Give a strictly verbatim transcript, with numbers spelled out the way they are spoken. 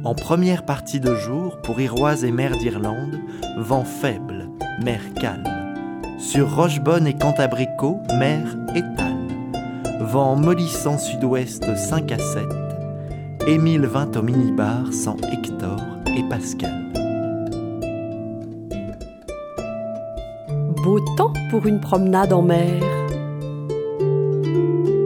En première partie de jour, pour Iroise et mer d'Irlande, vent faible, mer calme. Sur Rochebonne et Cantabrico, mer étale. Vent mollissant sud-ouest cinq à sept. Émile vint au minibar sans Hector et Pascal. Beau temps pour une promenade en mer.